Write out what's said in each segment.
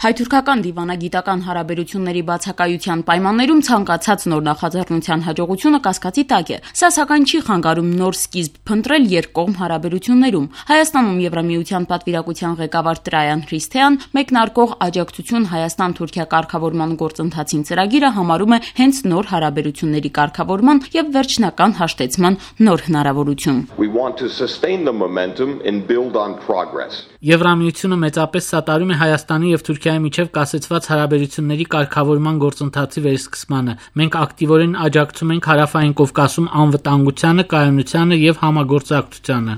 Հայ-թուրքական դիվանագիտական հարաբերությունների բացակայության պայմաններում ցանկացած նոր նախաձեռնության հաջողությունը կասկածի տակ է։ Սա սակայն չի խանգարում նոր սկիզբ փնտրել երկկողմ հարաբերություններում։ Հայաստանում Եվրամիության պատվիրակության ղեկավար Տրայան Հրիսթեան մեկնարկող աջակցություն Հայաստան-Թուրքիա կարգավորման գործընթացին ծրագիրը համարում է հենց նոր հարաբերությունների կարգավորման եւ վերջնական հաշտեցման նոր հնարավորություն։ Եվրամիությունը մեծապես սատարում է Հայաստանի եւ Թուրքիայի միջև կասեցված հարաբերությունների կարգավորման գործընթացի վերսկսմանը։ Մենք ակտիվորեն աջակցում ենք Հարավային Կովկասում անվտանգությանը, կայունությանը եւ համագործակցությանը։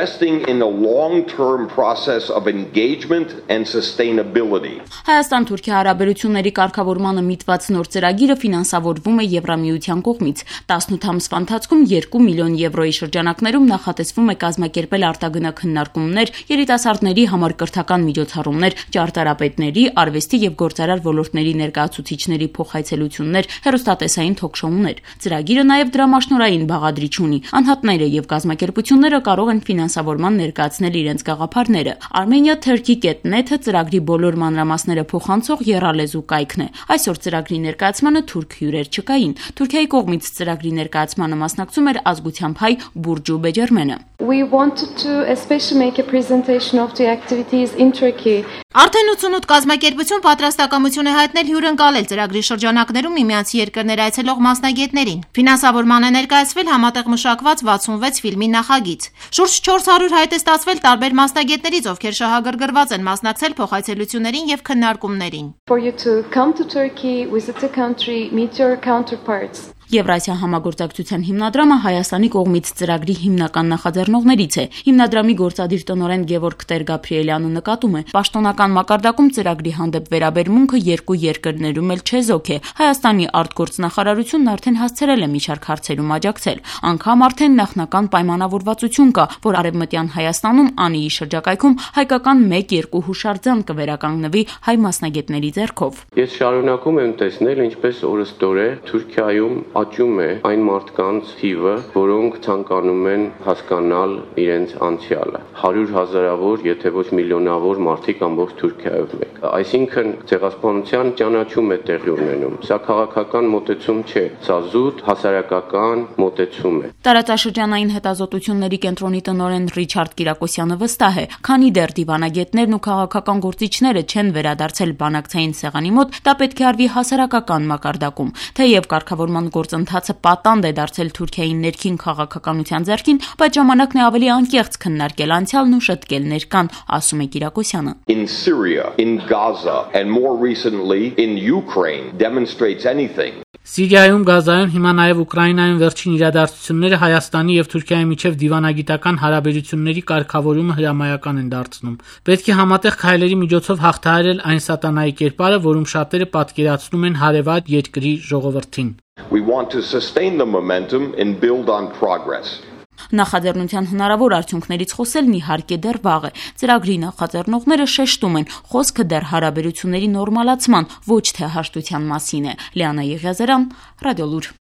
Հայաստան-Թուրքիա հարաբերությունների կարգավորմանը միտված նոր ծրագիրը ֆինանսավորվում է Եվրամիության կողմից։ 18 ամսվա ընթացքում 2 միլիոն եվրոյի շրջանակներում նախատեսվում է կազմակերպել արտագնակ քննարկումներ, երիտասարդների համար կրթական միջոցառումներ, ճարտարապետների, արվեստի եւ գործարար ոլորտների ներկայացուցիչների փոխայցելություններ, հեռուստատեսային թոք-շոուներ։ Ծրագիրը նաեւ դրամաշնորհային բաղադրիչ ունի։ Անհատները եւ կազմակերպությունները կարող են ֆինանսավորման ներկայացնել իրենց գաղափարները։ Armenia-Turkey.net-ը ծրագրի բոլոր մանրամասները փոխանցող եռալեզու կայքն է։ Այսօր ծրագրի ներկայացմանը թուրք հյուրեր չկային։ Թուրքիայի կողմից ծրագրի ներկայացմանը մասնակցում էր ազգությամբ հայ Բուրջու Բեջերմենը։ Արդեն 88 կազմակերպություն պատրաստակամություն է հայտնել հյուրընկալել ծրագրի շրջանակներում միմյանց երկրներ այցելող մասնագետներին։ Ֆինանսավորման է ներկայացվել համատեղ մշակված 66 ֆիլմի նախագիծ։ Շուրջ 400 հայտ է ստացվել տարբեր մասնագետներից, ովքեր շահագրգռված են մասնակցել փոխայցելություններին եւ քննարկումներին։ Եվրասիա համագործակցության հիմնադրամը Հայաստանի կողմից ծրագրի հիմնական նախաձեռնողներից է։ Հիմնադրամի գործադիր տնօրեն Գևորգ Տեր-Գաբրիելյանը նկատում է, պաշտոնական մակարդակում ծրագրի հանդեպ վերաբերմունքը երկու երկրներում էլ չեզոք է։ Հայաստանի արտգործնախարարությունն արդեն հասցրել է մի շարք հարցերում աջակցել։ Անգամ արդեն նախնական պայմանավորվածություն կա, որ Արևմտյան Հայաստանում Անիի շրջակայքում հայկական 1-2 հուշարձան կվերականգնվի հայ մասնագետների ձեռքով։ Ես շարունակում եմ տեսնել, ինչպես օրըստօրե Թուրքիայում աճում է այն մարդկանց թիվը, որոնք ցանկանում են հասկանալ իրենց անցյալը։ 100,000-ավոր, եթե ոչ միլիոնավոր մարդիկ ամբողջ Թուրքիայով մեկ։ Այսինքն ցեղասպանության ճանաչում է տեղի ունենում։ Սա քաղաքական մոտեցում չէ, սա զուտ հասարակական մոտեցում է։ Տարածաշրջանային հետազոտությունների կենտրոնի տնօրեն Ռիչարդ Կիրակոսյանը վստահ է, քանի դեռ դիվանագետներն ու քաղաքական գործիչները չեն վերադարձել բանակցային սեղանի մոտ, դա պետք է արվի հասարակական մակարդակում։ Թեև կարգավորման գործընթացը պատանդ է դարձել Թուրքիայի ներքին քաղաքականության ձեռքին, բայց ժամանակն է ավելի անկեղծ քննարկել անցյալն ու շտկել ներկան, ասում է Կիրակոսյանը։ In Syria, in Gaza, and more recently in Ukraine demonstrates anything. Սիրիայում, Գազայում, հիմա նաև Ուկրաինայում վերջին իրադարձությունները Հայաստանի եւ Թուրքիայի միջև դիվանագիտական հարաբերությունների կարգավորումը հրամայական են դարձնում։ Պետք է համատեղ քայլերի միջոցով հաղթահարել այն սատանայի կերպարը, որում շատերը պատկերացնում են հարևան երկրի ժողովրդին։ We want to sustain the momentum and build on progress. Նախաձեռնության հնարավոր արդյունքներից խոսելն իհարկե դեռ վաղ է։ Ծրագրի նախաձեռնողները շեշտում են, խոսքը դեռ հարաբերությունների նորմալացման, ոչ թե հաշտության մասին է։ Լիանա Եղիազարյան, Ռադիոլուր։